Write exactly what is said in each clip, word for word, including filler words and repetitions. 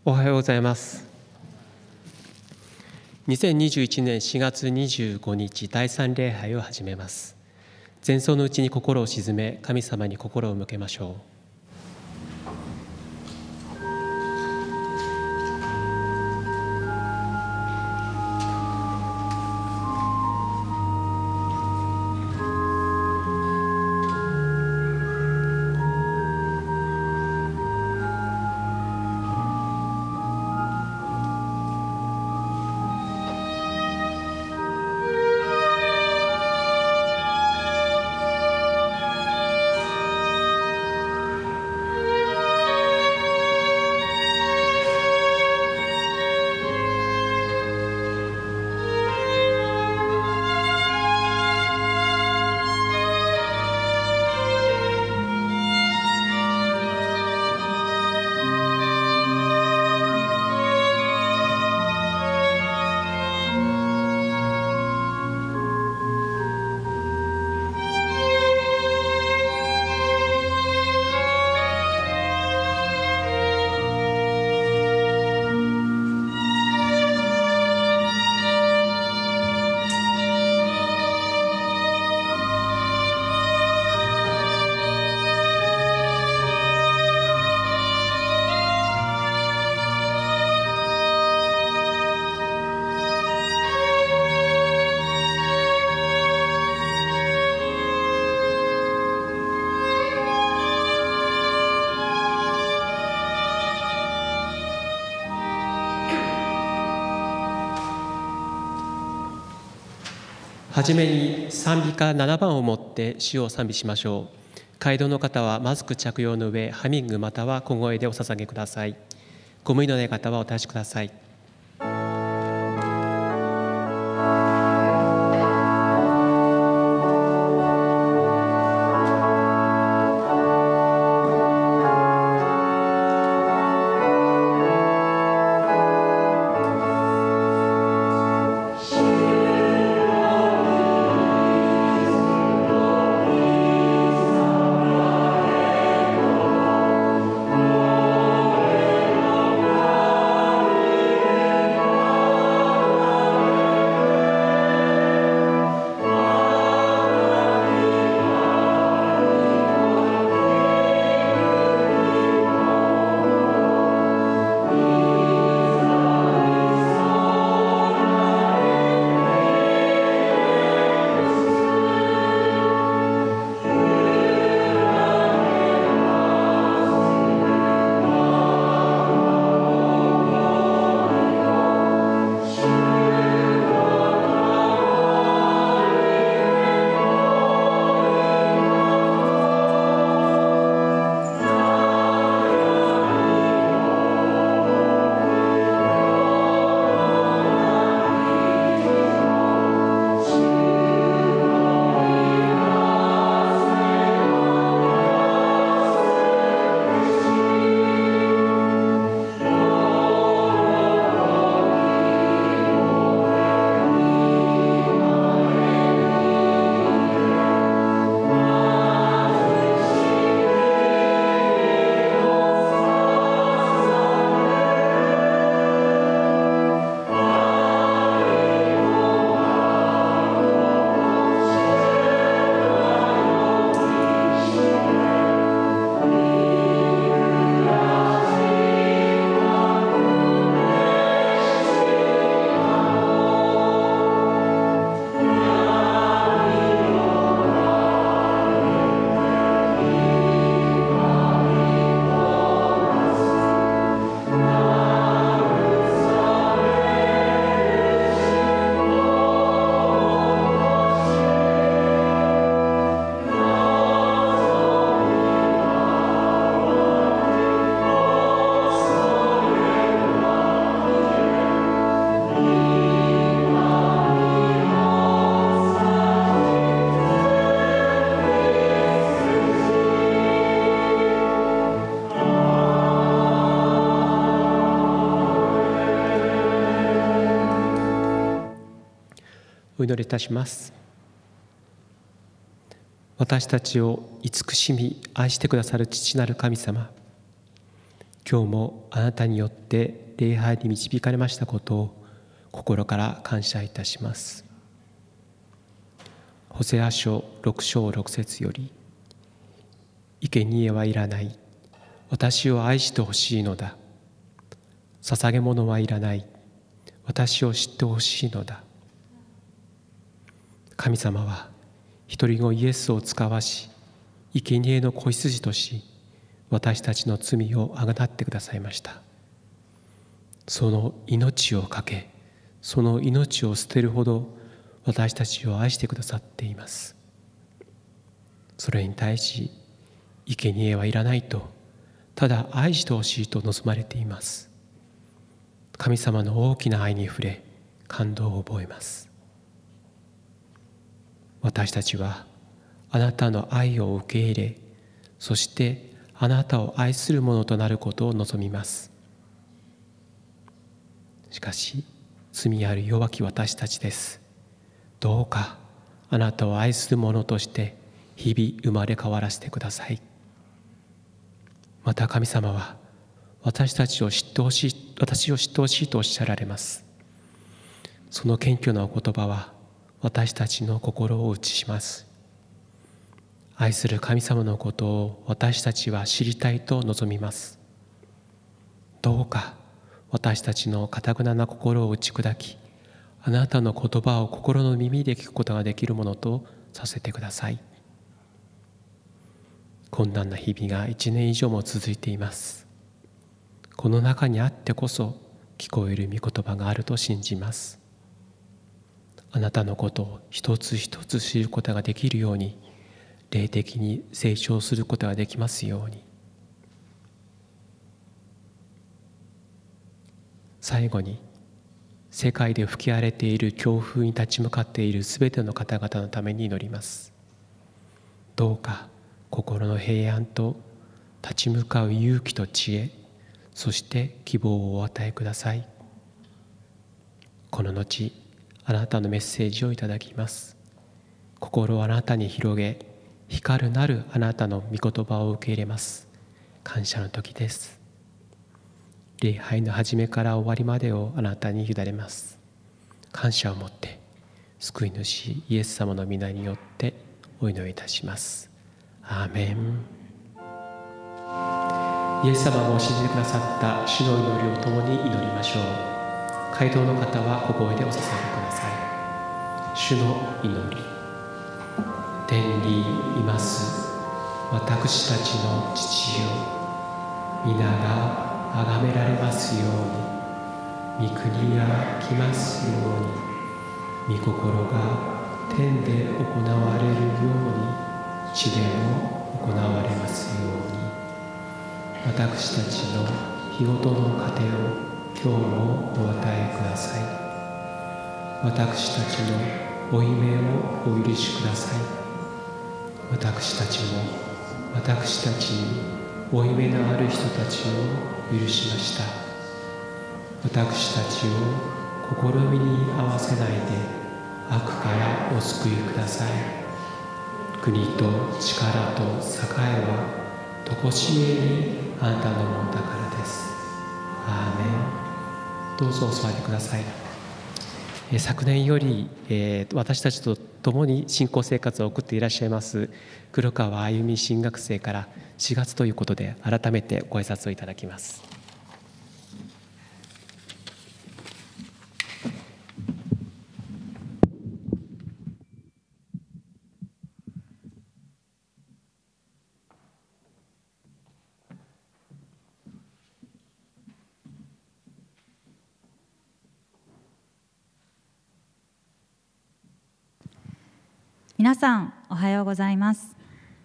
おはようございます。にせんにじゅういちねんしがつにじゅうごにちだいさん礼拝を始めます。前奏のうちに心を静め、神様に心を向けましょう。はじめに賛美歌ななばんを持って主を賛美しましょう。会堂の方はマスク着用の上、ハミングまたは小声でお捧げください。ご無理のない方はお立ちください。お祈りいたします。私たちを慈しみ愛してくださる父なる神様、 今日もあなたによって礼拝に導かれましたことを心から感謝いたします。ホセア書ろく章ろく節より、生贄はいらない。私を愛してほしいのだ。捧げ物はいらない。私を知ってほしいのだ。神様は一人子イエスを使わし、生贄の子羊とし、私たちの罪をあがなってくださいました。その命をかけ、その命を捨てるほど私たちを愛してくださっています。それに対し、生贄はいらないと、ただ愛してほしいと望まれています。神様の大きな愛に触れ、感動を覚えます。私たちはあなたの愛を受け入れ、そしてあなたを愛するものとなることを望みます。しかし、罪ある弱き私たちです。どうかあなたを愛するものとして日々生まれ変わらせてください。また神様は私たちを知ってほしい、私を知ってほしいとおっしゃられます。その謙虚なお言葉は私たちの心を打ちします。愛する神様のことを私たちは知りたいと望みます。どうか私たちの堅くなな心を打ち砕き、あなたの言葉を心の耳で聞くことができるものとさせてください。困難な日々が一年以上も続いています。この中にあってこそ聞こえる御言葉があると信じます。あなたのことを一つ一つ知ることができるように、霊的に成長することができますように。最後に、世界で吹き荒れている強風に立ち向かっているすべての方々のために祈ります。どうか心の平安と立ち向かう勇気と知恵、そして希望をお与えください。この後、あなたのメッセージをいただきます。心をあなたに広げ、光るなるあなたの御言葉を受け入れます。感謝の時です。礼拝の始めから終わりまでをあなたに委ねます。感謝を持って救い主イエス様の皆によってお祈りいたします。アーメン。イエス様が教えてくださった主の祈りを共に祈りましょう。会堂の方は小声でお捧げください。主の祈り。天にいます私たちの父よ、皆が崇められますように、御国が来ますように、御心が天で行われるように地でも行われますように。私たちの日ごとの糧を今日もお与えください。私たちの負い目をお許しください。私たちも私たちに負い目のある人たちを許しました。私たちを試みに合わせないで悪からお救いください。国と力と栄はとこしえにあなたのものだからです。アーメン。どうぞお座りください。え昨年より、えー、私たちと共に信仰生活を送っていらっしゃいます黒川あゆみ神学生からしがつということで改めてご挨拶をいただきます。 皆さんおはようございます。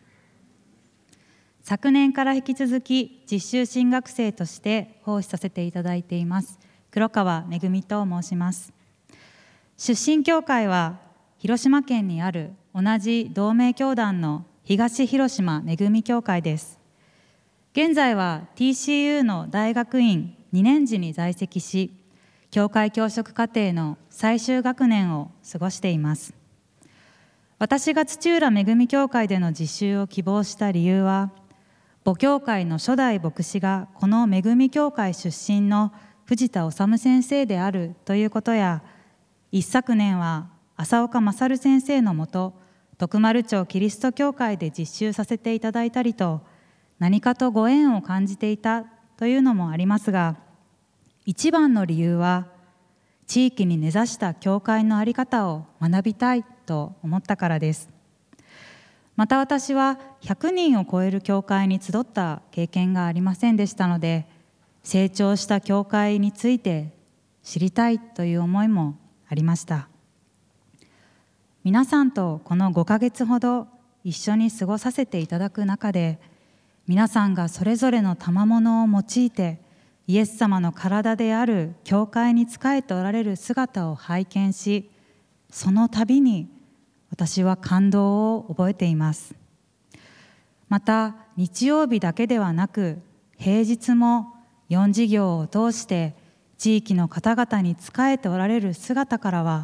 昨年から引き続き実習神学生として奉仕させていただいています黒川めぐみと申します。出身教会は広島県にある同じ同盟教団の東広島めぐみ教会です。現在は ティーシーユー の大学院にねん次に在籍し、教会教職課程の最終学年を過ごしています。私が土浦めぐみ教会での実習を希望した理由は、 母教会の初代牧師がこの恵み教会出身の藤田治先生であるということや、一昨年は浅岡勝先生のもと徳丸町キリスト教会で実習させていただいたりと、何かとご縁を感じていたというのもありますが、一番の理由は地域に根ざした教会の在り方を学びたいと思ったからです。また私はひゃくにんを超える教会に集った経験がありませんでしたので、成長した教会について知りたいという思いもありました。皆さんとこのごかげつほど一緒に過ごさせていただく中で、皆さんがそれぞれの賜物を用いてイエス様の体である教会に仕えておられる姿を拝見し、その度に私は感動を覚えています。また日曜日だけではなく、平日もよん事業を通して地域の方々に仕えておられる姿からは、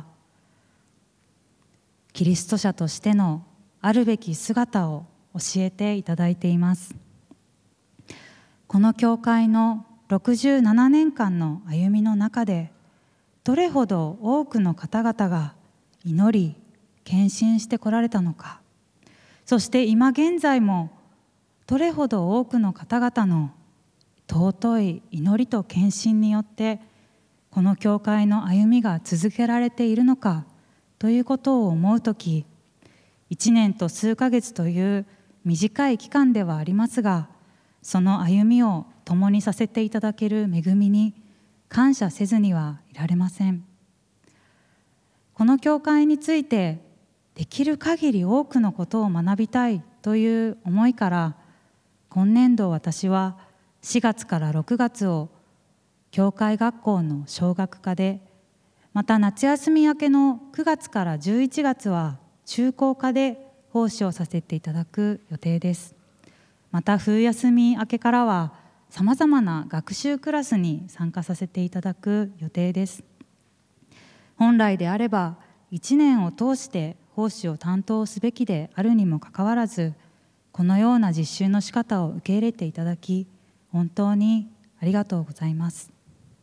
キリスト者としてのあるべき姿を教えていただいています。この教会のろくじゅうななねんかんの歩みの中で、どれほど多くの方々が祈り献身してこられたのか、そして今現在もどれほど多くの方々の尊い祈りと献身によってこの教会の歩みが続けられているのかということを思うとき、いちねんと数ヶ月という短い期間ではありますが、その歩みを共にさせていただける恵みに感謝せずにはいられません。この教会についてできる限り多くのことを学びたいという思いから、今年度私はしがつからろくがつを教会学校の小学科で、また夏休み明けのくがつからじゅういちがつは中高科で奉仕をさせていただく予定です。また冬休み明けからはさまざまな学習クラスに参加させていただく予定です。本来であればいちねんを通して奉仕を担当すべきであるにもかかわらず、このような実習の仕方を受け入れていただき、本当にありがとうございます。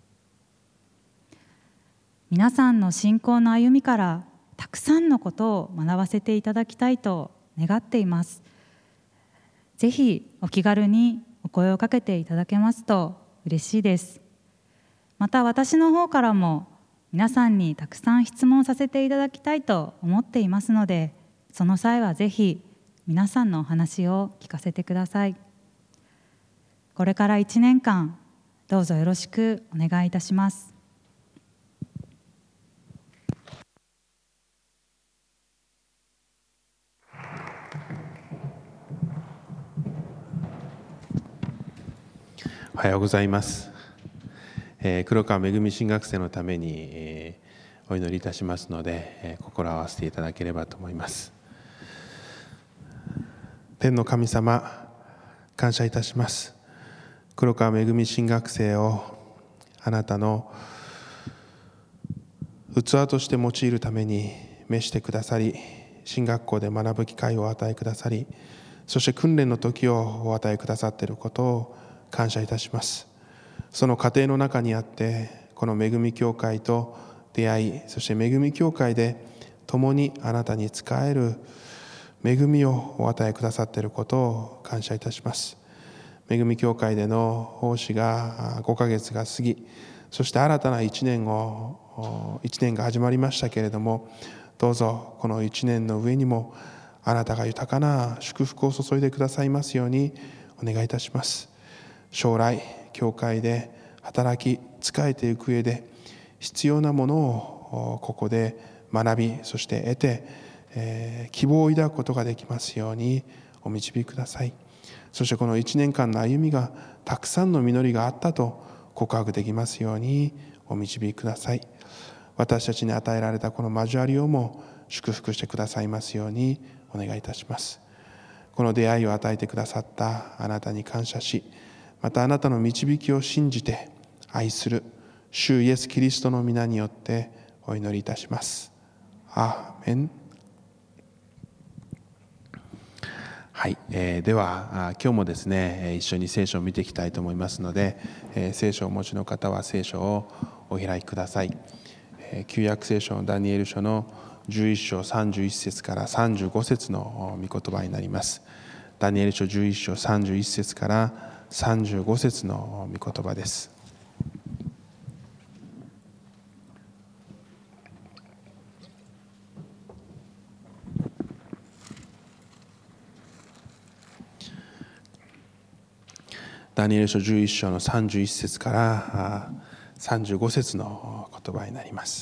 皆さんの信仰の歩みからたくさんのことを学ばせていただきたいと願っています。ぜひお気軽にお声をかけていただけますと嬉しいです。また私の方からも皆さんにたくさん質問させていただきたいと思っていますので、その際はぜひ皆さんのお話を聞かせてください。これからいちねんかんどうぞよろしくお願いいたします。 おはようございます。えー、黒川めぐみ神学生のために、えー、お祈りいたしますので、えー、心を合わせていただければと思います。天の神様、感謝いたします。黒川めぐみ神学生をあなたの器として用いるために召してくださり、神学校で学ぶ機会をお与えくださり、そして訓練の時をお与えくださっていることを感謝いたします。その過程の中にあって、この恵み教会と出会い、そして恵み教会で共にあなたに仕える恵みをお与えくださっていることを感謝いたします。恵み教会での奉仕がごかげつが過ぎ、そして新たないちねんをいちねんが始まりましたけれども、どうぞこのいちねんの上にもあなたが豊かな祝福を注いでくださいますようにお願いいたします。将来教会で働き仕えていく上で必要なものをここで学び、そして得て、えー、希望を抱くことができますようにお導きください。そしてこのいちねんかんの歩みがたくさんの実りがあったと告白できますようにお導きください。私たちに与えられたこの交わりをも祝福してくださいますようにお願いいたします。この出会いを与えてくださったあなたに感謝し、またあなたの導きを信じて愛する主イエスキリストの皆によってお祈りいたします。アーメン。 はい、えー、では今日もですね一緒に聖書を見ていきたいと思いますので、えー、聖書をお持ちの方は聖書をお開きください。えー、旧約聖書のダニエル書のじゅういっ章さんじゅういち節からさんじゅうご節の御言葉になります。ダニエル書じゅういっ章さんじゅういち節からさんじゅうご節の御言葉です。ダニエル書じゅういっ章のさんじゅういち節からさんじゅうご節の言葉になります。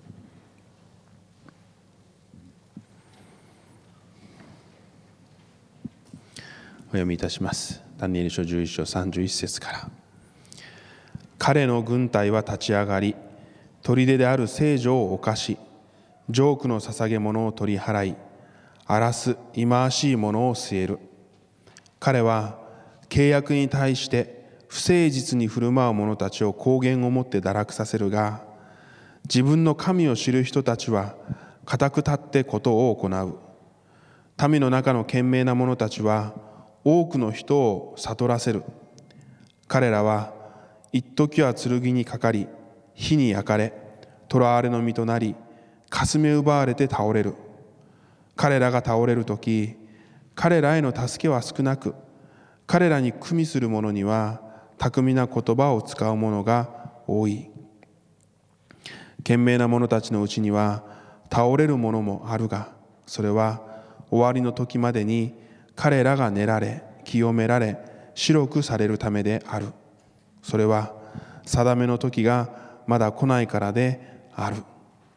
お読みいたします。ダニエル書じゅういっ章さんじゅういち節から。彼の軍隊は立ち上がり、砦である聖女を侵し、ジョークの捧げ物を取り払い、荒らす忌まわしいものを据える。彼は契約に対して不誠実に振る舞う者たちを公言をもって堕落させるが、自分の神を知る人たちは固く立ってことを行う。民の中の賢明な者たちは多くの人を悟らせる。彼らは一時は剣にかかり、火に焼かれ、囚われの身となり、かすめ奪われて倒れる。彼らが倒れるとき、彼らへの助けは少なく、彼らに組みする者には巧みな言葉を使う者が多い。賢明な者たちのうちには倒れる者もあるが、それは終わりの時までに彼らが練られ、清められ、白くされるためである。それは定めの時がまだ来ないからである。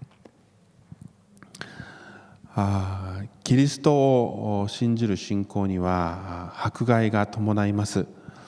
あキリストを信じる信仰には迫害が伴います。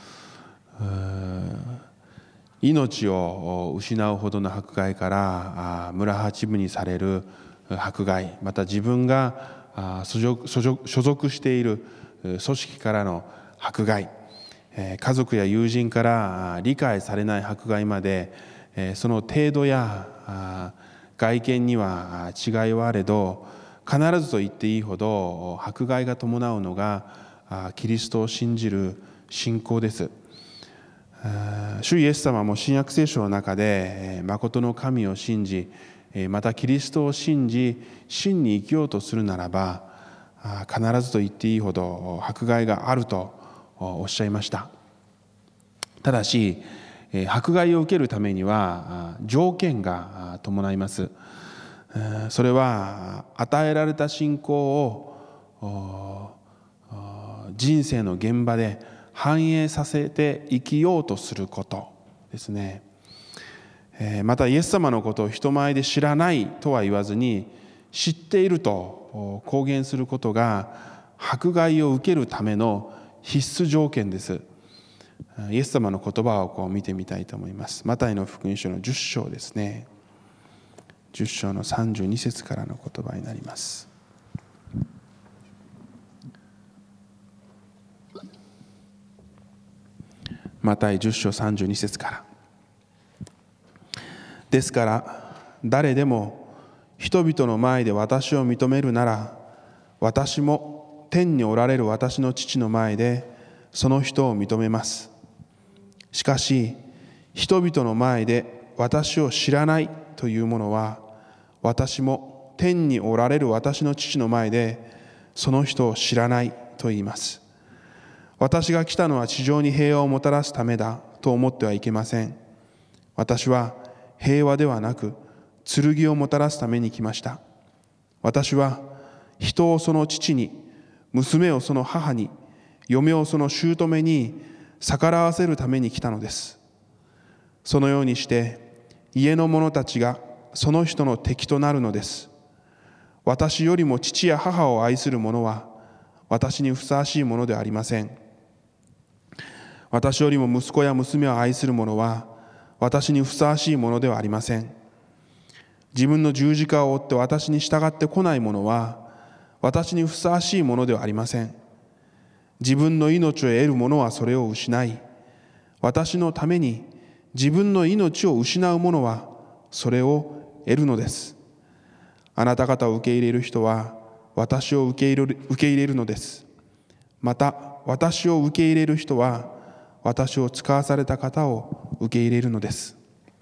命を失うほどの迫害から村八分にされる迫害、また自分が所属、所属している組織からの迫害、家族や友人から理解されない迫害まで、その程度や外見には違いはあれど、必ずと言っていいほど迫害が伴うのがキリストを信じる信仰です。主イエス様も新約聖書の中で誠の神を信じ、またキリストを信じ真に生きようとするならば、必ずと言っていいほど迫害があるとおっしゃいました。ただし迫害を受けるためには条件が伴います。それは与えられた信仰を人生の現場で反映させて生きようとすることですね。またイエス様のことを人前で知らないとは言わずに、知っていると公言することが迫害を受けるための必須条件です。イエス様の言葉をこう見てみたいと思います。マタイの福音書のじゅっ章ですね。じゅっ章のさんじゅうに節からの言葉になります。マタイじゅっ章さんじゅうに節から。ですから誰でも人々の前で私を認めるなら、私も天におられる私の父の前でその人を認めます。しかし人々の前で私を知らないというものは、私も天におられる私の父の前でその人を知らないと言います。私が来たのは地上に平和をもたらすためだと思ってはいけません。私は平和ではなく剣をもたらすために来ました。私は人をその父に、娘をその母に、嫁をその姑に逆らわせるために来たのです。そのようにして家の者たちがその人の敵となるのです。私よりも父や母を愛する者は私にふさわしいものではありません。私よりも息子や娘を愛する者は私にふさわしいものではありません。自分の十字架を追って私に従ってこない者は私にふさわしいものではありません。自分の命を得る者はそれを失い、私のために自分の命を失う者はそれを得るのです。あなた方を受け入れる人は私を受け入れる、受け入れるのです。 また私を受け入れる人は私を使わされた方を受け入れるのです。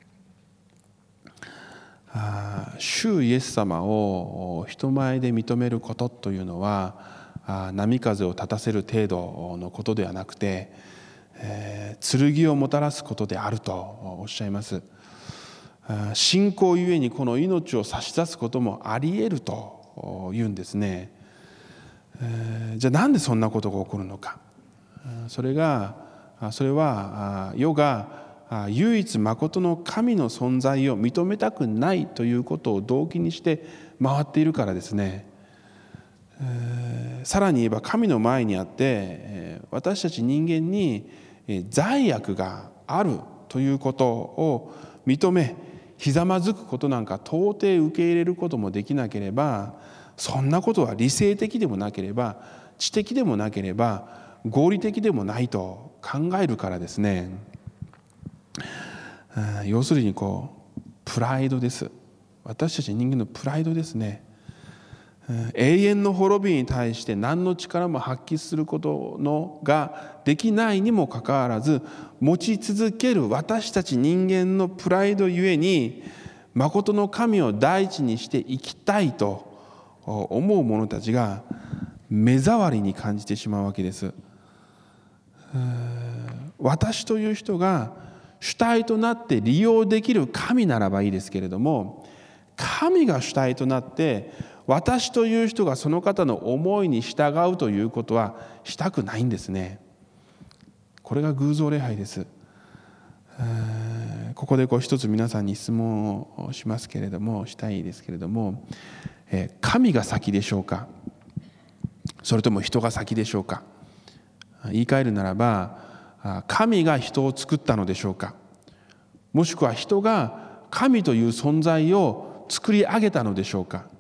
主イエス様を人前で認めることというのは波風を立たせる程度のことではなくて、えー、剣をもたらすことであるとおっしゃいます。信仰ゆえにこの命を差し出すこともあり得ると言うんですね。えー、じゃあなんでそんなことが起こるのか。それがそれは世が唯一誠の神の存在を認めたくないということを動機にして回っているからですね。えー、さらに言えば神の前にあって私たち人間に罪悪があるということを認め、ひざまずくことなんか到底受け入れることもできなければ、そんなことは理性的でもなければ知的でもなければ合理的でもないと考えるからですね。要するにこうプライドです。私たち人間のプライドですね。永遠の滅びに対して何の力も発揮することのができないにもかかわらず、持ち続ける私たち人間のプライドゆえに誠の神を第一にして生きたいと思う者たちが目障りに感じてしまうわけです。私という人が主体となって利用できる神ならばいいですけれども、神が主体となって私という人がその方の思いに従うということはしたくないんですね。これが偶像礼拝です。ここでこう一つ皆さんに質問をしますけれども、したいですけれども、神が先でしょうか、それとも人が先でしょうか。言い換えるならば、神が人を作ったのでしょうか、もしくは人が神という存在を作り上げたのでしょうか。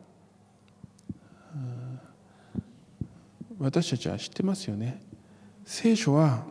私たちは知ってますよね。聖書は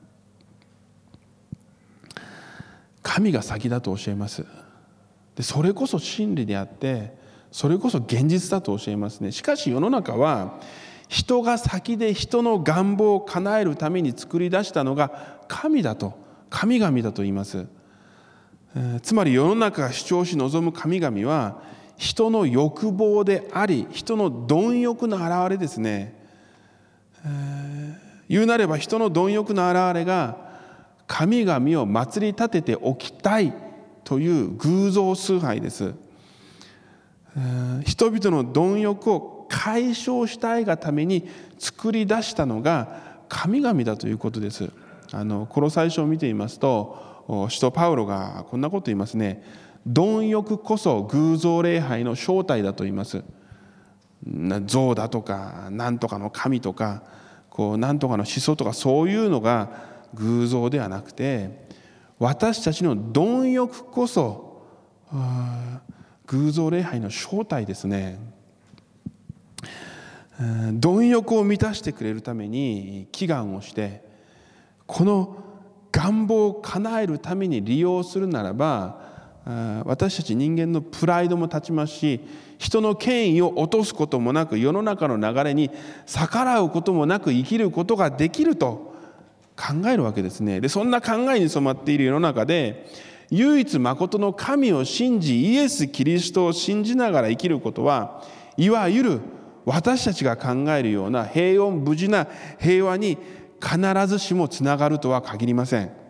神が先だと教えます。でそれこそ真理であって、それこそ現実だと教えますね。しかし世の中は人が先で人の願望を叶えるために作り出したのが神だと、神々だと言います。えー、つまり世の中が主張し望む神々は人の欲望であり、人の貪欲の表れですね。えー、言うなれば人の貪欲の表れが神々を祭り立てておきたいという偶像崇拝です。えー、人々の貪欲を解消したいがために作り出したのが神々だということです。あのコロサイ書を見ていますと、使徒パウロがこんなこと言いますね。貪欲こそ偶像礼拝の正体だと言います。像だとか何とかの神とかこう何とかの思想とか、そういうのが偶像ではなくて、私たちの貪欲こそ偶像礼拝の正体ですね。貪欲を満たしてくれるために祈願をして、この願望を叶えるために利用するならば、私たち人間のプライドも立ちますし、人の権威を落とすこともなく、世の中の流れに逆らうこともなく生きることができると考えるわけですね。でそんな考えに染まっている世の中で、唯一誠の神を信じ、イエス・キリストを信じながら生きることは、いわゆる私たちが考えるような平穏無事な平和に必ずしもつながるとは限りません。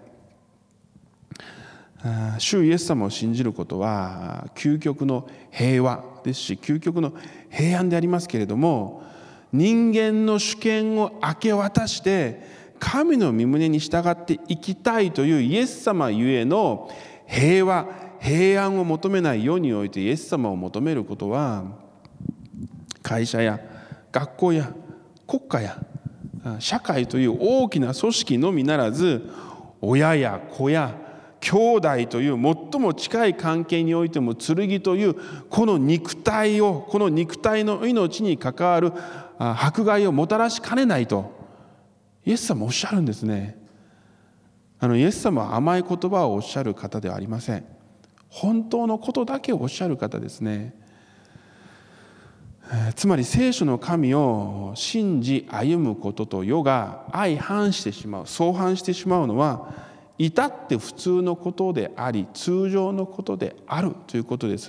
主イエス様を信じることは究極の平和ですし、究極の平安でありますけれども、人間の主権を明け渡して神の御胸に従って生きたいというイエス様ゆえの平和平安を求めない世において、イエス様を求めることは会社や学校や国家や社会という大きな組織のみならず、親や子や兄弟という最も近い関係においても剣というこの肉体を、この肉体の命に関わる迫害をもたらしかねないとイエス様おっしゃるんですね。あのイエス様は甘い言葉をおっしゃる方ではありません。本当のことだけをおっしゃる方ですね。 つまり聖書の神を信じ歩むことと世が相反してしまう、相反してしまうのは至って普通のことであり通常のことであるということです。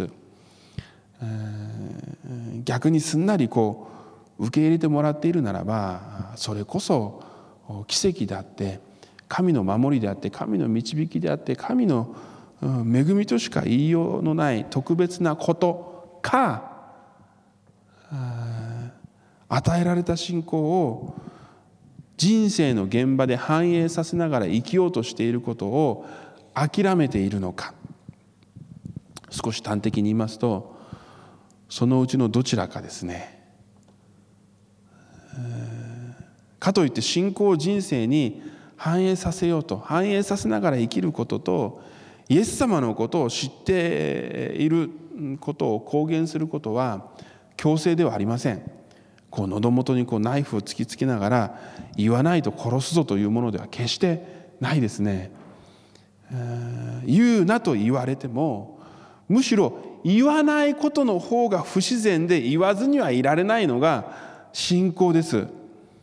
逆にすんなりこう受け入れてもらっているならば、それこそ奇跡であって神の守りであって神の導きであって神の恵みとしか言いようのない特別なことか、与えられた信仰を人生の現場で反映させながら生きようとしていることを諦めているのか。少し端的に言いますと、そのうちのどちらかですね。かといって信仰を人生に反映させようと、反映させながら生きることと、イエス様のことを知っていることを公言することは強制ではありません。こう喉元にこうナイフを突きつけながら言わないと殺すぞというものでは決してないですね。言うなと言われても、むしろ言わないことの方が不自然で言わずにはいられないのが信仰です。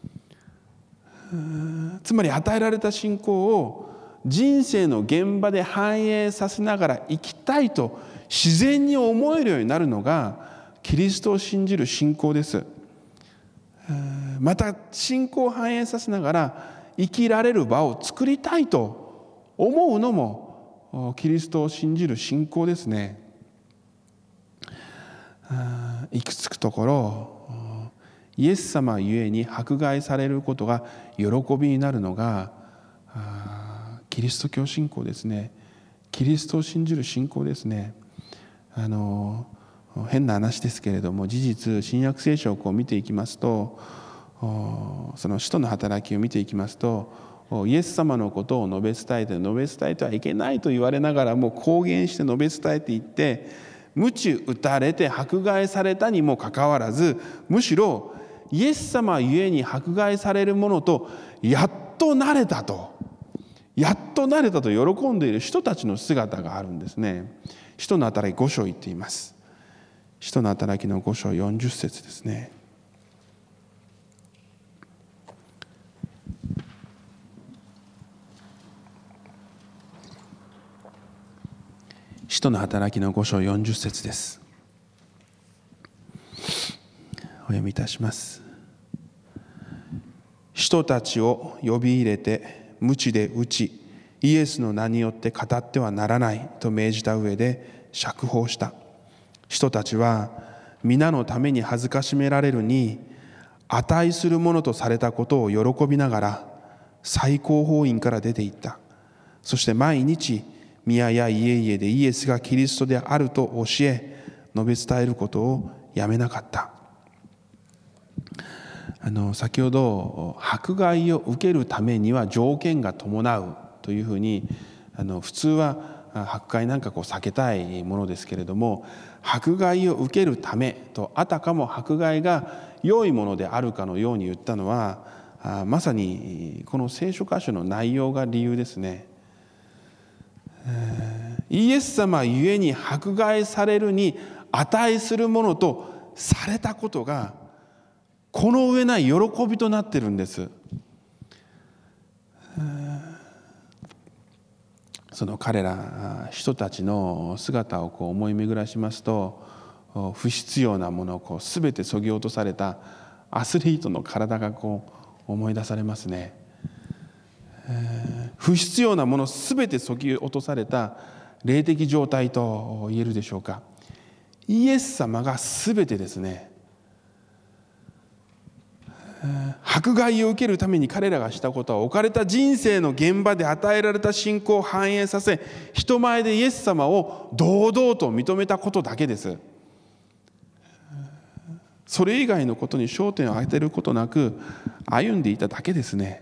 つまり与えられた信仰を人生の現場で反映させながら生きたいと自然に思えるようになるのがキリストを信じる信仰です。また信仰を反映させながら生きられる場を作りたいと思うのもキリストを信じる信仰ですね。いくつくところイエス様ゆえに迫害されることが喜びになるのがキリスト教信仰ですね。キリストを信じる信仰ですね。あの変な話ですけれども、事実新約聖書をこう見ていきますと、その使徒の働きを見ていきますと、イエス様のことを述べ伝えて述べ伝えてはいけないと言われながらも公言して述べ伝えていって、鞭打たれて迫害されたにもかかわらず、むしろイエス様ゆえに迫害されるものとやっと慣れたとやっと慣れたと喜んでいる人たちの姿があるんですね。使徒の働きご章言っています。使徒の働きのご章よんじゅっ節ですね。使徒の働きのご章よんじゅっ節です。お読みいたします。人たちを呼び入れて鞭で打ち、イエスの名によって語ってはならないと命じた上で釈放した。人たちは皆のために恥ずかしめられるに値するものとされたことを喜びながら最高法院から出て行った。そして毎日宮や家々でイエスがキリストであると教え述べ伝えることをやめなかった。あの先ほど迫害を受けるためには条件が伴うというふうに、あの普通は迫害なんかこう避けたいものですけれども、迫害を受けるためとあたかも迫害が良いものであるかのように言ったのは、まさにこの聖書箇所の内容が理由ですね。イエス様ゆえに迫害されるに値するものとされたことがこの上ない喜びとなっているんです。その彼ら人たちの姿をこう思い巡らしますと、不必要なものをこう全て削ぎ落とされたアスリートの体がこう思い出されますね。不必要なもの全て削ぎ落とされた霊的状態と言えるでしょうか。イエス様が全てですね、迫害を受けるために彼らがしたことは、置かれた人生の現場で与えられた信仰を反映させ、人前でイエス様を堂々と認めたことだけです。それ以外のことに焦点を当てることなく歩んでいただけですね。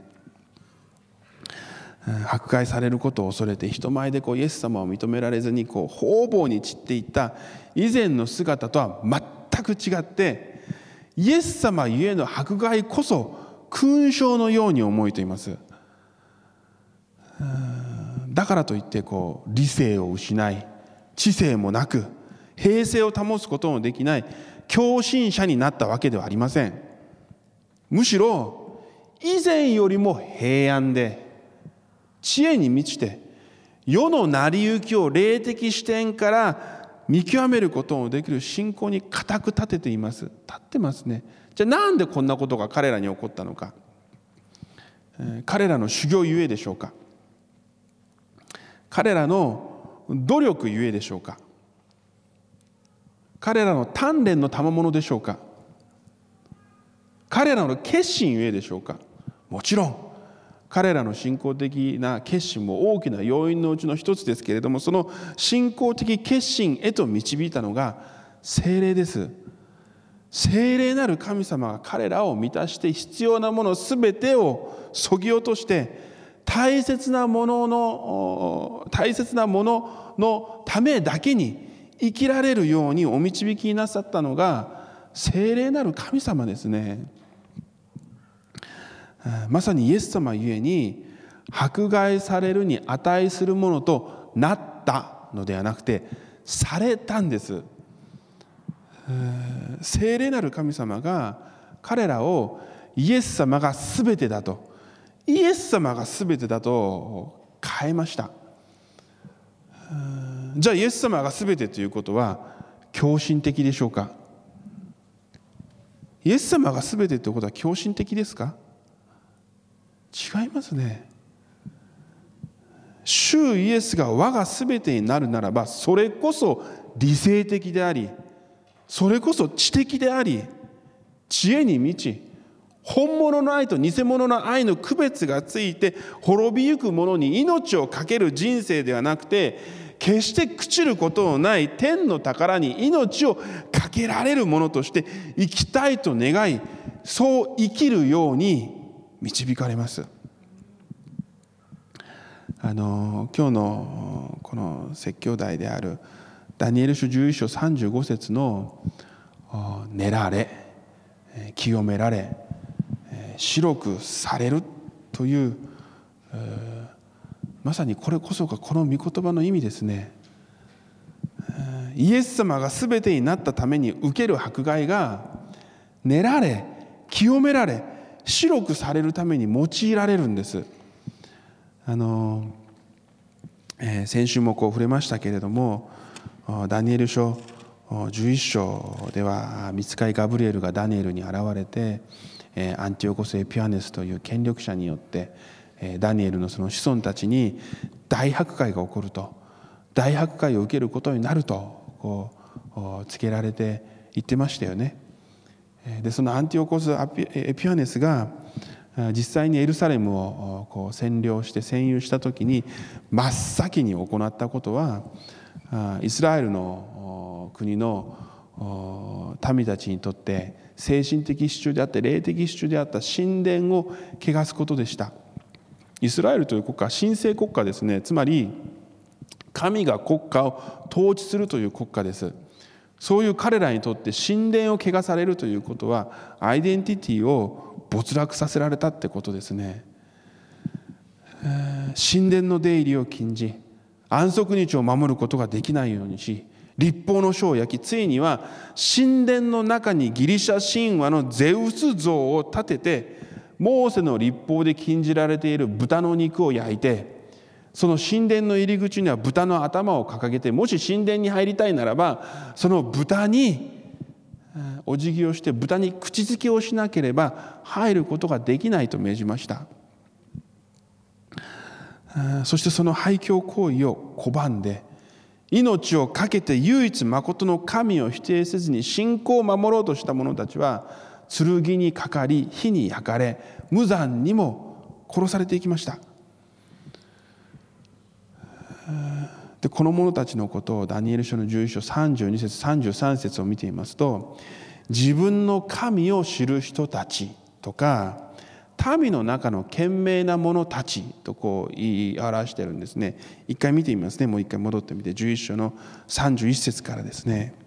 迫害されることを恐れて人前でこうイエス様を認められずにこう方々に散っていった以前の姿とは全く違って、イエス様ゆえの迫害こそ勲章のように思いと言います。だからといってこう理性を失い、知性もなく、平静を保つことのできない狂信者になったわけではありません。むしろ以前よりも平安で知恵に満ちて、世の成り行きを霊的視点から見極めることのできる信仰に固く立てています。立ってますね。じゃあなんでこんなことが彼らに起こったのか。彼らの修行ゆえでしょうか。彼らの努力ゆえでしょうか。彼らの鍛錬の賜物でしょうか。彼らの決心ゆえでしょうか。もちろん彼らの信仰的な決心も大きな要因のうちの一つですけれども、その信仰的決心へと導いたのが聖霊です。聖霊なる神様が彼らを満たして、必要なものすべてをそぎ落として、大切なものの大切なもののためだけに生きられるようにお導きなさったのが聖霊なる神様ですね。まさにイエス様ゆえに迫害されるに値するものとなったのではなくて、されたんです。聖霊なる神様が彼らをイエス様が全てだと、イエス様が全てだと変えました。じゃあイエス様が全てということは狂信的でしょうか。イエス様が全てということは狂信的ですか。違いますね。主イエスが我が全てになるならば、それこそ理性的であり、それこそ知的であり、知恵に満ち、本物の愛と偽物の愛の区別がついて滅びゆく者に命を懸ける人生ではなくて、決して朽ちることのない天の宝に命を懸けられるものとして生きたいと願い、そう生きるように導かれます。あの今日のこの説教題であるダニエル書じゅういっ章さんじゅうご節の練られ、清められ、白くされるという、まさにこれこそがこの御言葉の意味ですね。イエス様が全てになったために受ける迫害が練られ、清められ、白くされるために用いられるんです。あの、えー、先週もこう触れましたけれども、ダニエル書じゅういっ章では御使いガブリエルがダニエルに現れて、アンティオコス・エピファネスという権力者によってダニエルのその子孫たちに大迫害が起こると、大迫害を受けることになるとこう告げられて言ってましたよね。でそのアンティオコス・エピファネスが実際にエルサレムをこう占領して占有した時に真っ先に行ったことは、イスラエルの国の民たちにとって精神的支柱であって霊的支柱であった神殿を汚すことでした。イスラエルという国家は神聖国家ですね。つまり神が国家を統治するという国家です。そういう彼らにとって神殿を汚されるということはアイデンティティを没落させられたってことですね。神殿の出入りを禁じ、安息日を守ることができないようにし、律法の書を焼き、ついには神殿の中にギリシャ神話のゼウス像を建てて、モーセの律法で禁じられている豚の肉を焼いて、その神殿の入り口には豚の頭を掲げて、もし神殿に入りたいならばその豚にお辞儀をして豚に口づけをしなければ入ることができないと命じました。そしてその廃墟行為を拒んで、命を懸けて唯一誠の神を否定せずに信仰を守ろうとした者たちは剣にかかり、火に焼かれ、無残にも殺されていきました。でこの者たちのことをダニエル書のじゅういっ章さんじゅうに節さんじゅうさん節を見ていますと、自分の神を知る人たちとか民の中の賢明な者たちとこう言い表しているんですね。一回見てみますね。もう一回戻ってみて、じゅういっ章のさんじゅういち節からですね。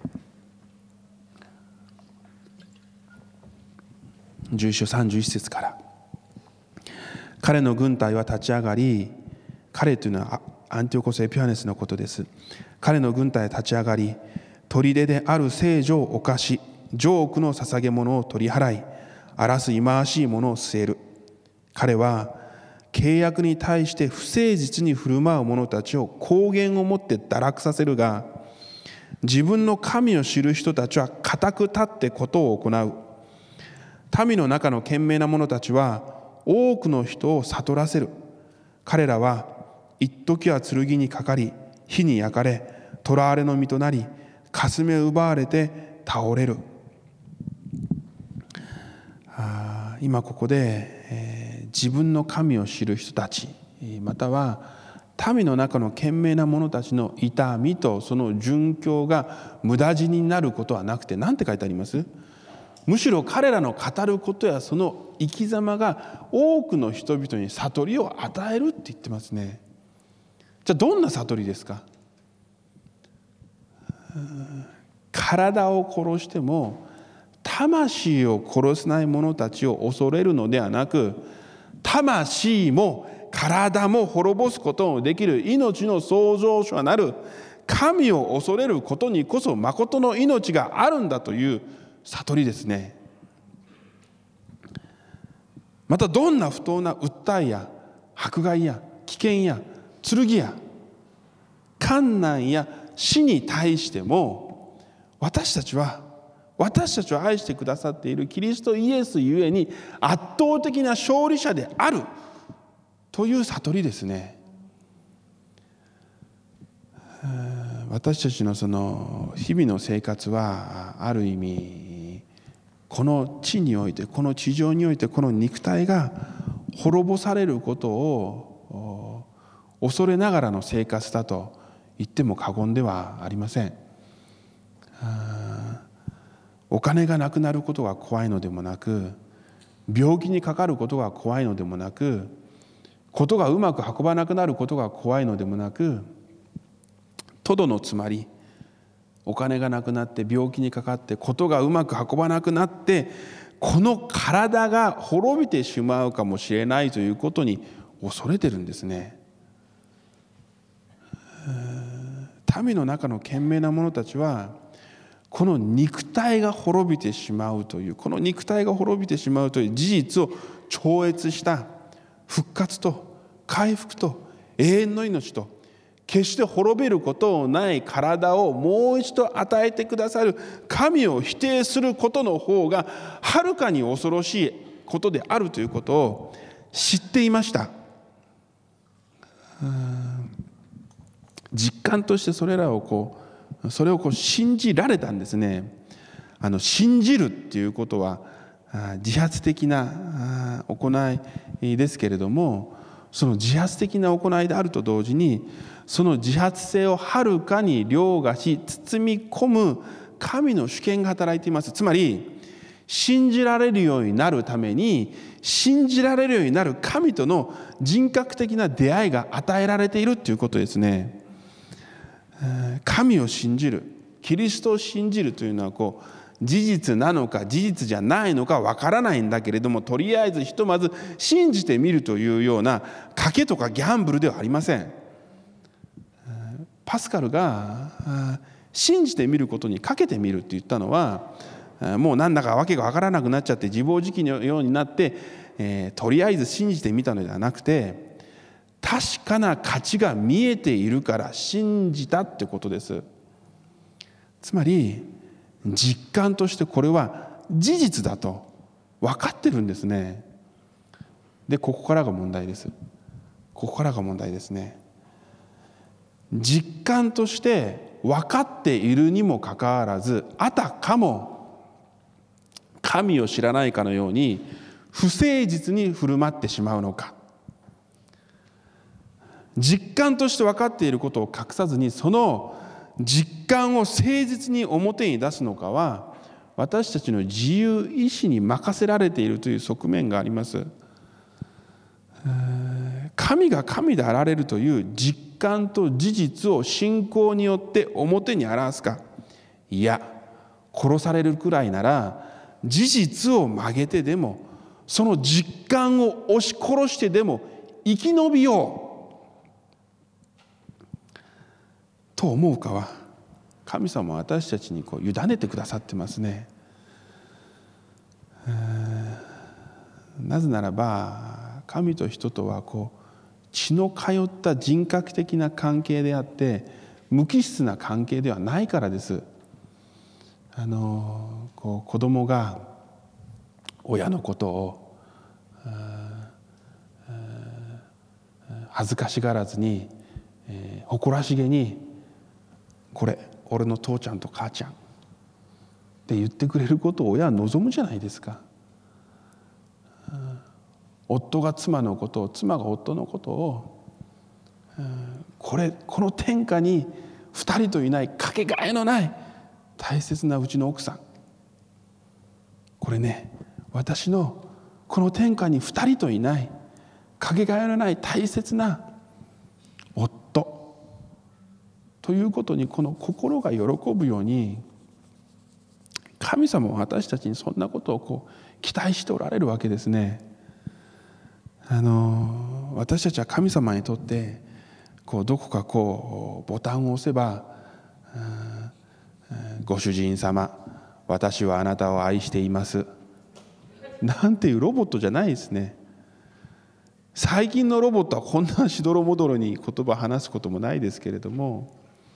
じゅういっ章さんじゅういち節から、彼の軍隊は立ち上がり、彼というのはアンティオコス・エピファネスのことです。彼の軍隊は立ち上がり、砦である聖女を犯し、 浄苦の捧げ物を取り払い、荒らす忌まわしいものを据える。彼は契約に対して不誠実に振る舞う者たちを公言をもって堕落させるが、自分の神を知る人たちは固く立ってことを行う。民の中の賢明な者たちは多くの人を悟らせる。彼らは一時は剣にかかり、火に焼かれ、囚われの身となり、霞を奪われて倒れる。あ今ここで、えー、自分の神を知る人たち、または民の中の賢明な者たちの痛みとその殉教が無駄死になることはなくて、何て書いてあります？むしろ彼らの語ることやその生き様が多くの人々に悟りを与えるって言ってますね。じゃあどんな悟りですか？体を殺しても魂を殺せない者たちを恐れるのではなく、魂も体も滅ぼすことのできる命の創造者なる神を恐れることにこそ誠の命があるんだという悟りですね。またどんな不当な訴えや迫害や危険や剣や患難や死に対しても、私たちは私たちを愛してくださっているキリストイエスゆえに圧倒的な勝利者であるという悟りですね。私たちのその日々の生活はある意味この地において、この地上において、この肉体が滅ぼされることを恐れながらの生活だと言っても過言ではありません。お金がなくなることが怖いのでもなく、病気にかかることが怖いのでもなく、ことがうまく運ばなくなることが怖いのでもなく、とどのつまりお金がなくなって病気にかかってことがうまく運ばなくなって、この体が滅びてしまうかもしれないということに恐れてるんですね。民の中の賢明な者たちはこの肉体が滅びてしまうというこの肉体が滅びてしまうという事実を超越した復活と回復と永遠の命と決して滅びることのない体をもう一度与えてくださる神を否定することの方がはるかに恐ろしいことであるということを知っていました。実感としてそれらをこうそれをこう信じられたんですね。あの信じるっていうことは自発的な行いですけれども、その自発的な行いであると同時に、その自発性をはるかに凌駕し包み込む神の主権が働いています。つまり信じられるようになるために、信じられるようになる神との人格的な出会いが与えられているということですね。神を信じる、キリストを信じるというのはこう事実なのか事実じゃないのかわからないんだけれども、とりあえずひとまず信じてみるというような賭けとかギャンブルではありません。パスカルが信じてみることに賭けてみるって言ったのは、もうなんだかわけがわからなくなっちゃって自暴自棄のようになって、えー、とりあえず信じてみたのではなくて、確かな価値が見えているから信じたってことです。つまり実感としてこれは事実だと分かってるんですね。でここからが問題です。ここからが問題ですね。実感として分かっているにもかかわらず、あたかも神を知らないかのように不誠実に振る舞ってしまうのか。実感として分かっていることを隠さずに、その実感を誠実に表に出すのかは私たちの自由意志に任せられているという側面があります。神が神であられるという実感と事実を信仰によって表に表すか、いや殺されるくらいなら事実を曲げてでもその実感を押し殺してでも生き延びようと思うかは、神様は私たちにこう委ねてくださってますね。 なぜならば神と人とはこう血の通った人格的な関係であって無機質な関係ではないからです。あのこう子供が親のことを恥ずかしがらずに、えー、誇らしげにこれ俺の父ちゃんと母ちゃんって言ってくれることを親は望むじゃないですか。夫が妻のことを妻が夫のことをこれこの天下に二人といないかけがえのない大切なうちの奥さん、これね私のこの天下に二人といないかけがえのない大切な夫ということにこの心が喜ぶように神様は私たちにそんなことをこう期待しておられるわけですね。あの私たちは神様にとってこうどこかこうボタンを押せばご主人様私はあなたを愛していますなんていうロボットじゃないですね。最近のロボットはこんなしどろもどろに言葉を話すこともないですけれども、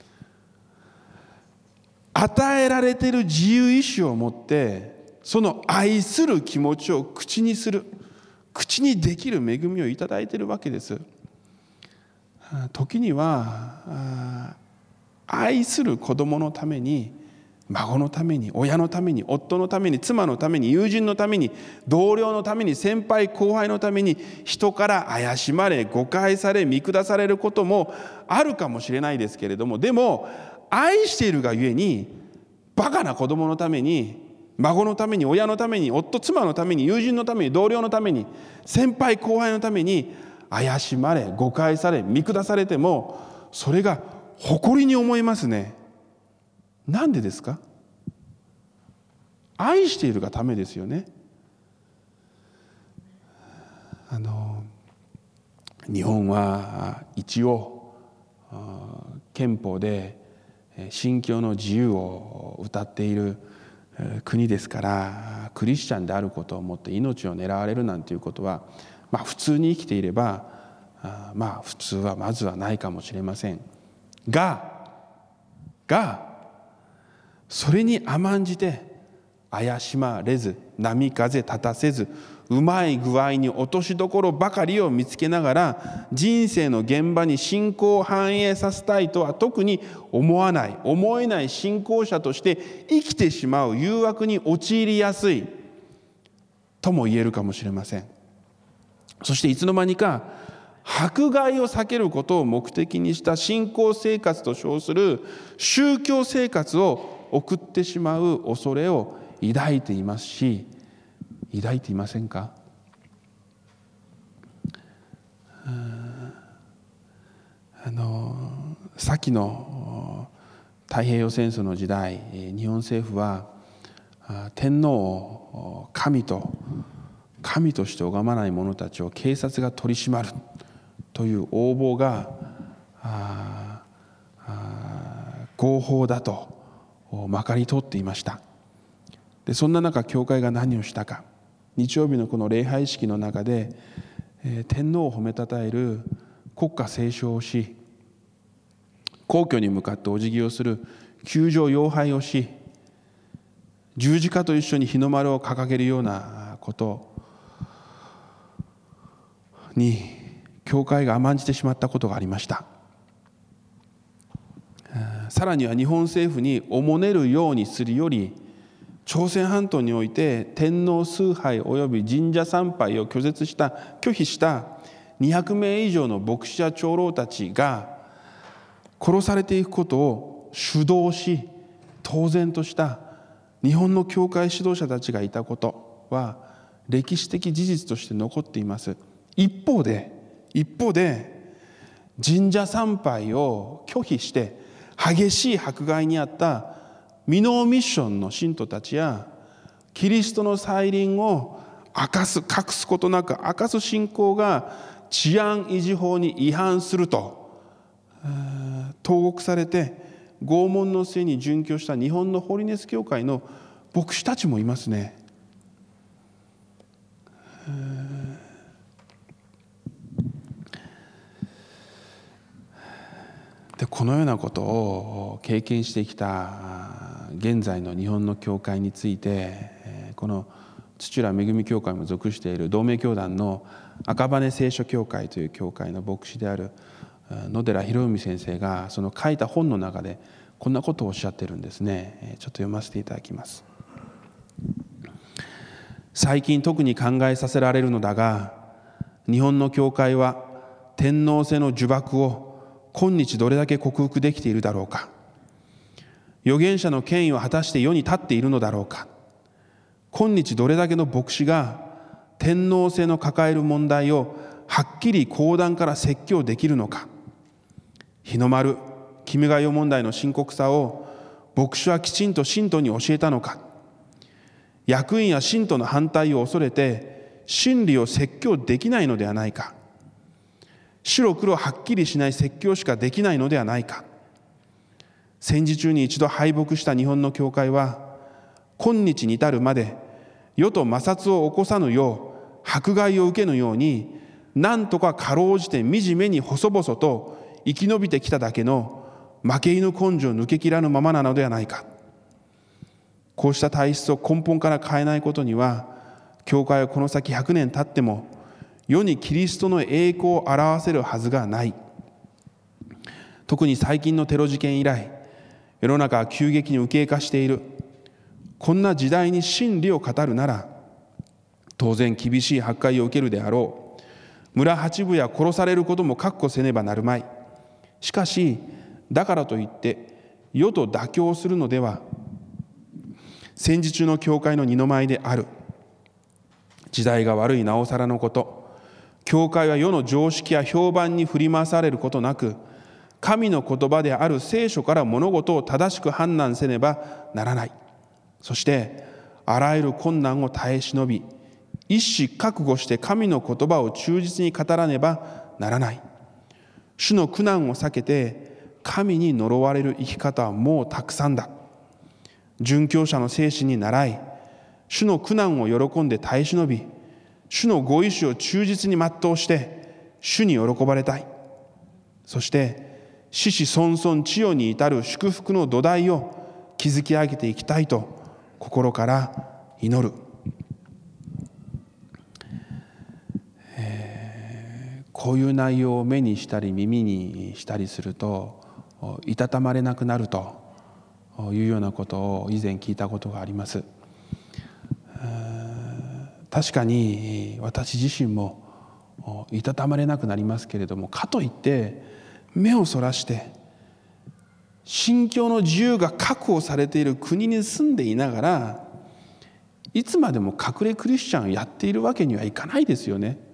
与えられている自由意志を持ってその愛する気持ちを口にする、口にできる恵みをいただいているわけです。時には愛する子供のために、孫のために、親のために、夫のために、妻のために、友人のために、同僚のために、先輩後輩のために人から怪しまれ誤解され見下されることもあるかもしれないですけれども、でも愛しているがゆえにバカな子供のために、孫のために、親のために、夫妻のために、友人のために、同僚のために、先輩後輩のために怪しまれ誤解され見下されてもそれが誇りに思えますね。なんでですか？愛しているがためですよね。あの日本は一応憲法で信教の自由を謳っている国ですから、クリスチャンであることをもって命を狙われるなんていうことは、まあ、普通に生きていればまあ普通はまずはないかもしれませんががそれに甘んじて怪しまれず波風立たせずうまい具合に落としどころばかりを見つけながら人生の現場に信仰を反映させたいとは特に思わない思えない信仰者として生きてしまう誘惑に陥りやすいとも言えるかもしれません。そしていつの間にか迫害を避けることを目的にした信仰生活と称する宗教生活を送ってしまう恐れを抱いていますし、抱いていませんか？あの先の太平洋戦争の時代、日本政府は天皇を神と神として拝まない者たちを警察が取り締まるという横暴がああ合法だとまかり通っていました。でそんな中教会が何をしたか、日曜日のこの礼拝式の中で、えー、天皇を褒めたたえる国歌斉唱をし、皇居に向かってお辞儀をする宮城遥拝をし、十字架と一緒に日の丸を掲げるようなことに教会が甘んじてしまったことがありました。さらには日本政府におもねるようにするより、朝鮮半島において天皇崇拝および神社参拝を拒絶した拒否したにひゃくめい以上の牧師や長老たちが殺されていくことを主導し当然とした日本の教会指導者たちがいたことは歴史的事実として残っています。一方で一方で神社参拝を拒否して激しい迫害にあったミノーミッションの信徒たちやキリストの再臨を明かす隠すことなく明かす信仰が治安維持法に違反すると投獄されて拷問の末に殉教した日本のホリネス教会の牧師たちもいますね。 このようなことを経験してきた現在の日本の教会について、この土浦恵み教会も属している同盟教団の赤羽聖書教会という教会の牧師である野寺博文先生がその書いた本の中でこんなことをおっしゃってるんですね。ちょっと読ませていただきます。最近特に考えさせられるのだが、日本の教会は天皇制の呪縛を今日どれだけ克服できているだろうか。預言者の権威を果たして世に立っているのだろうか。今日どれだけの牧師が天皇制の抱える問題をはっきり講談から説教できるのか。日の丸君が代問題の深刻さを牧師はきちんと信徒に教えたのか。役員や信徒の反対を恐れて真理を説教できないのではないか。白黒はっきりしない説教しかできないのではないか。戦時中に一度敗北した日本の教会は今日に至るまで世と摩擦を起こさぬよう迫害を受けぬように何とかかろうじて惨めに細々と生き延びてきただけの負け犬根性を抜けきらぬままなのではないか。こうした体質を根本から変えないことには教会はこの先ひゃくねん経っても世にキリストの栄光を表せるはずがない。特に最近のテロ事件以来、世の中は急激に右傾化している。こんな時代に真理を語るなら、当然厳しい迫害を受けるであろう。村八分や殺されることも覚悟せねばなるまい。しかし、だからといって世と妥協するのでは、戦時中の教会の二の舞である。時代が悪いなおさらのこと。教会は世の常識や評判に振り回されることなく、神の言葉である聖書から物事を正しく判断せねばならない。そしてあらゆる困難を耐え忍び、一志覚悟して神の言葉を忠実に語らねばならない。主の苦難を避けて神に呪われる生き方はもうたくさんだ。殉教者の精神に倣い、主の苦難を喜んで耐え忍び、主のご意志を忠実に全うして主に喜ばれたい。そして子々孫々地世に至る祝福の土台を築き上げていきたいと心から祈る。えー、こういう内容を目にしたり耳にしたりするといたたまれなくなるというようなことを以前聞いたことがあります。確かに私自身もいたたまれなくなりますけれども、かといって目をそらして信教の自由が確保されている国に住んでいながらいつまでも隠れクリスチャンをやっているわけにはいかないですよね。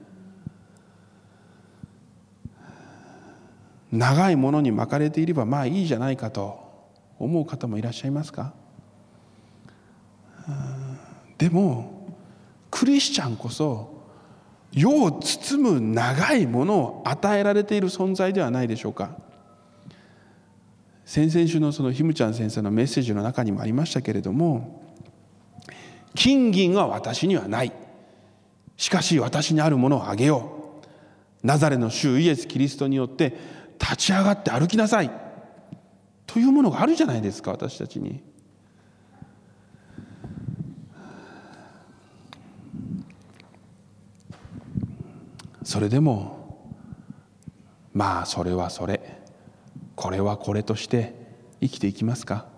長いものに巻かれていればまあいいじゃないかと思う方もいらっしゃいますか。でもクリスチャンこそ世を包む長いものを与えられている存在ではないでしょうか。先々週のそのひむちゃん先生のメッセージの中にもありましたけれども、金銀は私にはない、しかし私にあるものをあげよう、ナザレの主イエス・キリストによって立ち上がって歩きなさいというものがあるじゃないですか、私たちに。それでもまあそれはそれ、これはこれとして生きていきますか。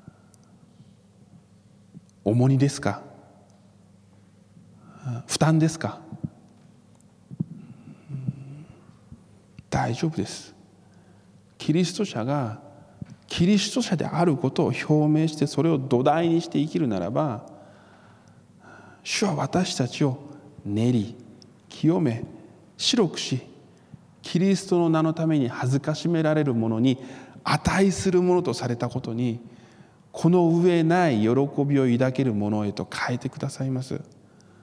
重荷ですか、負担ですか。大丈夫です。キリスト者がキリスト者であることを表明して、それを土台にして生きるならば、主は私たちを練り清め白くし、キリストの名のために恥ずかしめられるものに値するものとされたことに、この上ない喜びを抱けるものへと変えてくださいます。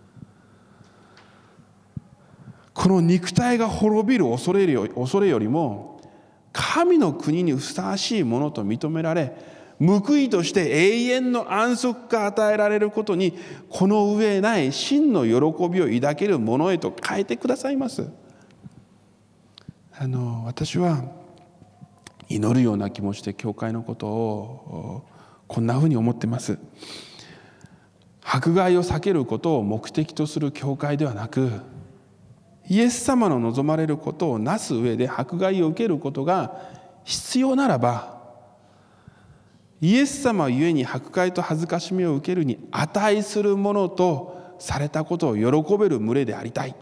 この肉体が滅びる恐れより、恐れよりも神の国にふさわしいものと認められ、報いとして永遠の安息が与えられることに、この上ない真の喜びを抱けるものへと変えてくださいます。あの私は祈るような気持ちで教会のことをこんなふうに思ってます。迫害を避けることを目的とする教会ではなく、イエス様の望まれることをなす上で迫害を受けることが必要ならば、イエス様ゆえに迫害と恥ずかしみを受けるに値するものとされたことを喜べる群れでありたい。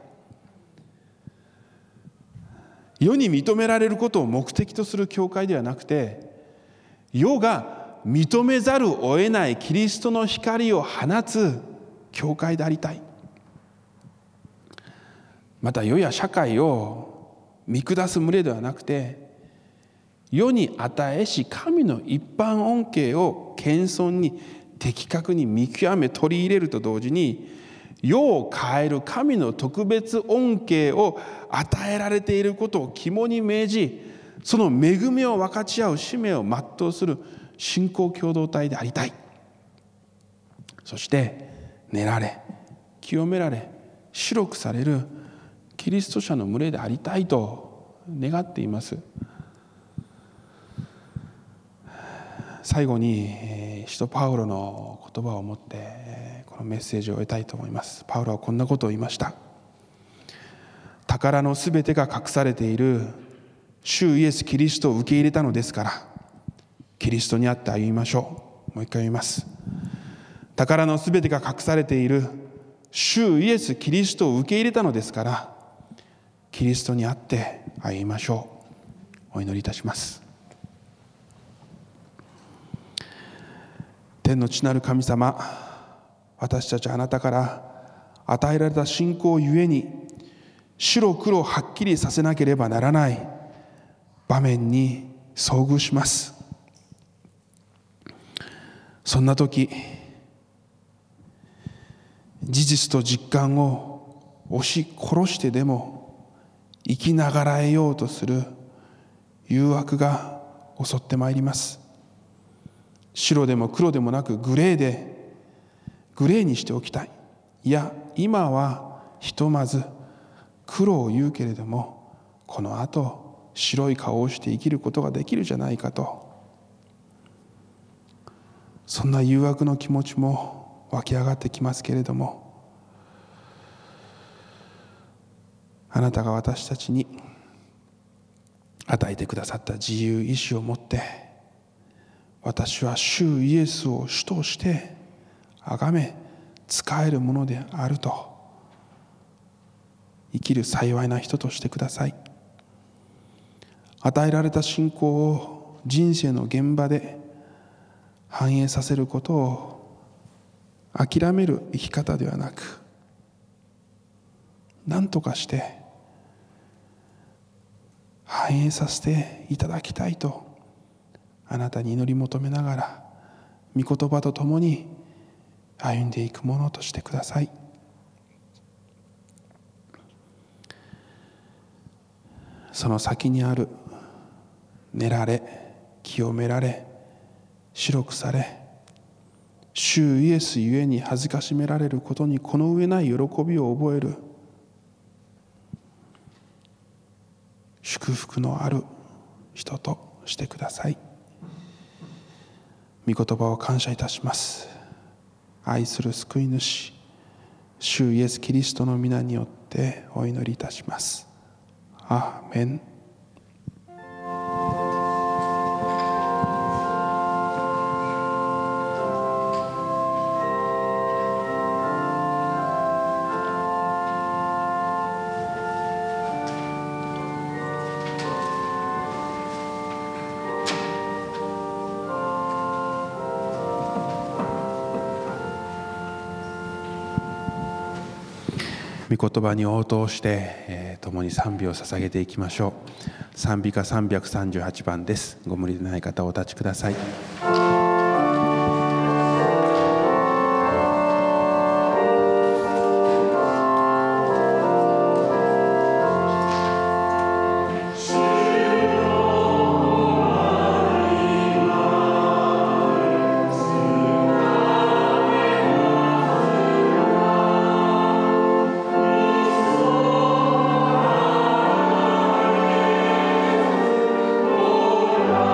世に認められることを目的とする教会ではなくて、世が認めざるを得ないキリストの光を放つ教会でありたい。また世や社会を見下す群れではなくて、世に与えし神の一般恩恵を謙遜に的確に見極め取り入れると同時に、世を変える神の特別恩恵を与えられていることを肝に銘じ、その恵みを分かち合う使命を全うする信仰共同体でありたい。そして練られ清められ白くされるキリスト者の群れでありたいと願っています。最後に使徒パウロの言葉を持ってこのメッセージを終えたいと思います。パウロはこんなことを言いました。宝のすべてが隠されている主イエスキリストを受け入れたのですから、キリストにあって歩みましょう。もう一回言います。宝のすべてが隠されている主イエスキリストを受け入れたのですから、キリストにあって歩みましょう。お祈りいたします。天の父なる神様、私たちはあなたから与えられた信仰ゆえに白黒はっきりさせなければならない場面に遭遇します。そんな時、事実と実感を押し殺してでも生きながらえようとする誘惑が襲ってまいります。白でも黒でもなくグレーでグレーにしておきたい。いや、今はひとまず黒を言うけれども、このあと白い顔をして生きることができるじゃないかと、そんな誘惑の気持ちも湧き上がってきますけれども、あなたが私たちに与えてくださった自由意志を持って、私は主イエスを主として崇め仕えるものであると生きる幸いな人としてください。与えられた信仰を人生の現場で反映させることを諦める生き方ではなく、何とかして反映させていただきたいとあなたに祈り求めながら、御言葉とともに歩んでいくものとしてください。その先にある練られ清められ白くされ、主イエスゆえに恥ずかしめられることにこの上ない喜びを覚える祝福のある人としてください。御言葉を感謝いたします。愛する救い主、主イエスキリストの皆によってお祈りいたします。アーメン。御言葉に応答して、えー、共に賛美を捧げていきましょう。賛美歌さんびゃくさんじゅうはちばんです。ご無理でない方お立ちください。 Oh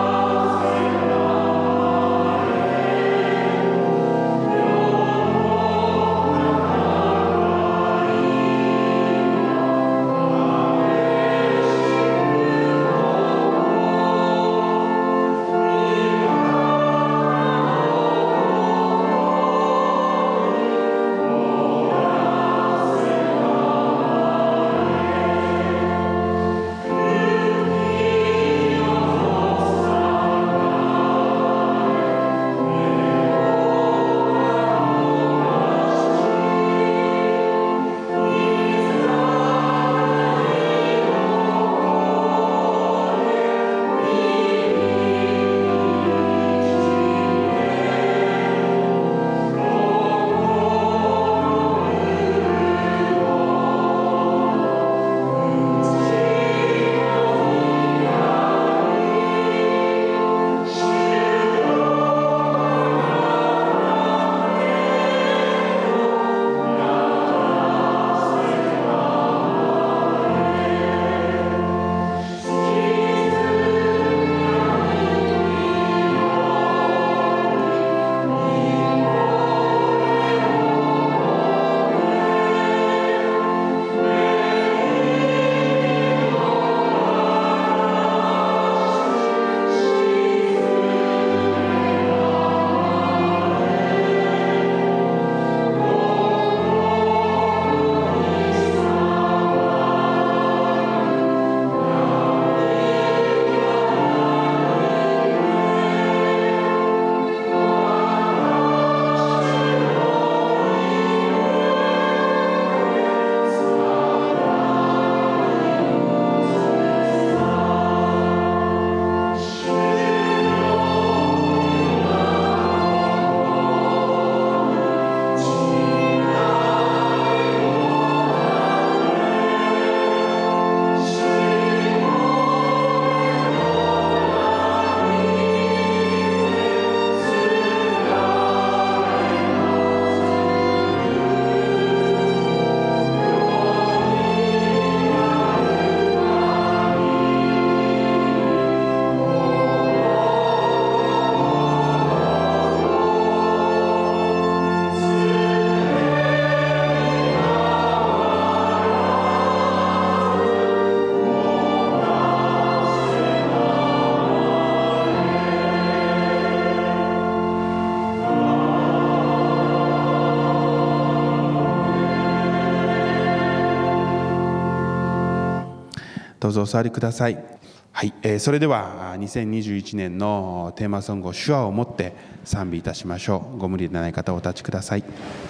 どうぞお座りください。はい、えー、それではにせんにじゅういちねんのテーマソングを手話をもって賛美いたしましょう。ご無理でない方お立ちください。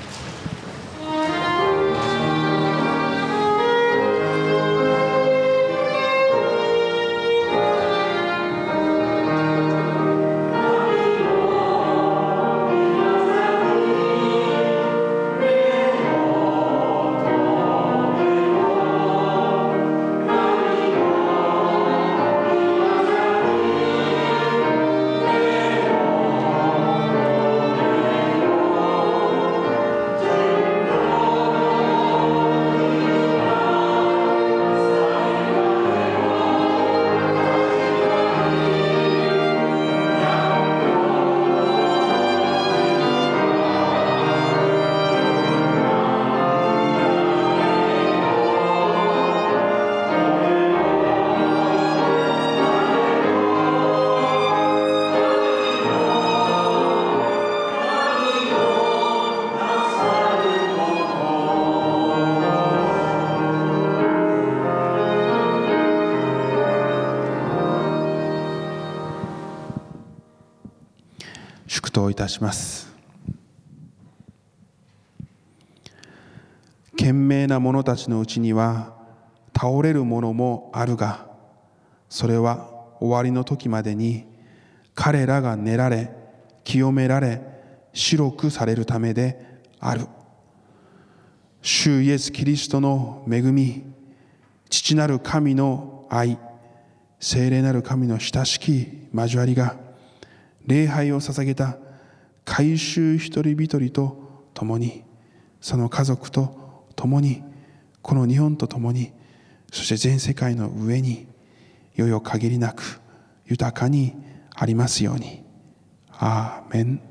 祝祷いたします。賢明な者たちのうちには倒れる者もあるが、それは終わりの時までに彼らが練られ清められ白くされるためである。主イエス・キリストの恵み、父なる神の愛、聖霊なる神の親しき交わりが、礼拝を捧げた改宗一人一人と共に、その家族と共に、この日本と共に、そして全世界の上に、よよ限りなく豊かにありますように。アーメン。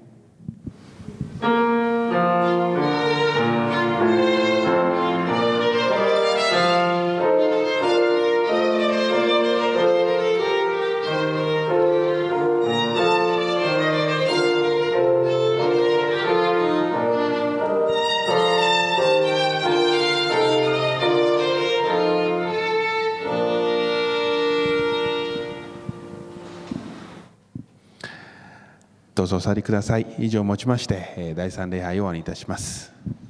どうぞお座りください。以上をもちましてだいさん礼拝を終わりいたします。